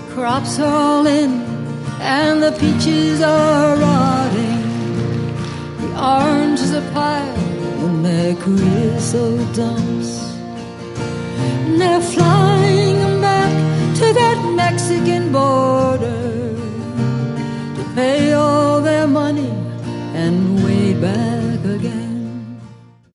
crops are all in and the peaches are rotting. The oranges are piled in their creosote dumps, and they're flying back to that Mexican border to pay all their money and way back again.